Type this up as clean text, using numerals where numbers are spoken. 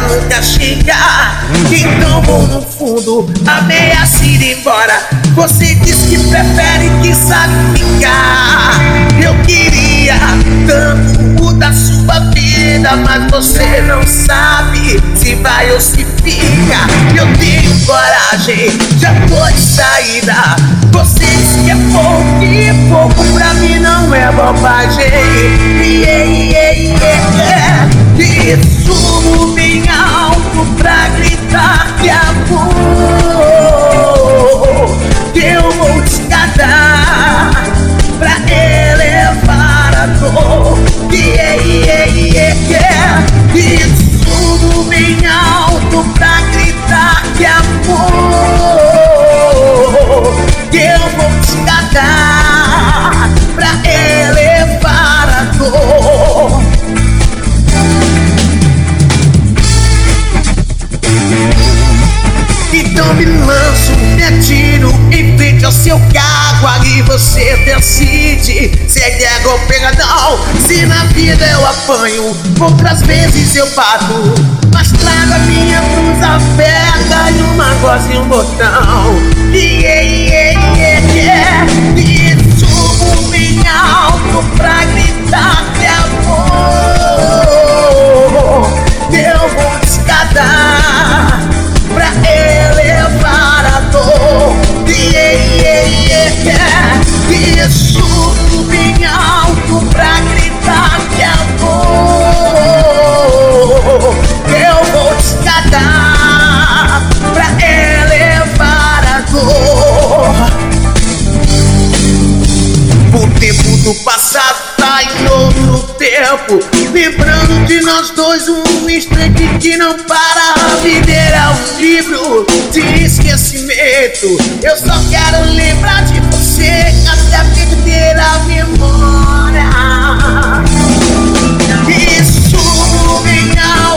nunca chegar. Então vou no fundo, ameaça ir embora. Você diz que prefere, que sabe ficar. Eu queria tanto mudar sua vida, mas você não sabe se vai ou se fica. Eu tenho coragem, já tô de saída. Você diz que é pouco e pouco pra mim não é bobagem. E subo bem alto pra gritar que amor, que eu vou te cadar pra elevar a dor. E subo bem alto pra gritar que amor, que eu vou te cadar pra elevar a dor. Então me lanço, me atiro em frente ao seu carro. Ali você decide se é guerra ou pegadão. Se na vida eu apanho, outras vezes eu bato, mas trago a minha blusa aberta e uma goza e um botão. E subo bem alto pra gritar que amor, que eu vou te cadar pra elevar a dor. E subo bem alto pra gritar que amor, eu vou te cadar pra elevar a dor. O tempo do passado tá em outro tempo, lembrando de nós dois um instante que não para. Viver é um livro de esquecimento. Eu só quero lembrar de você até perder a memória. E subo bem alto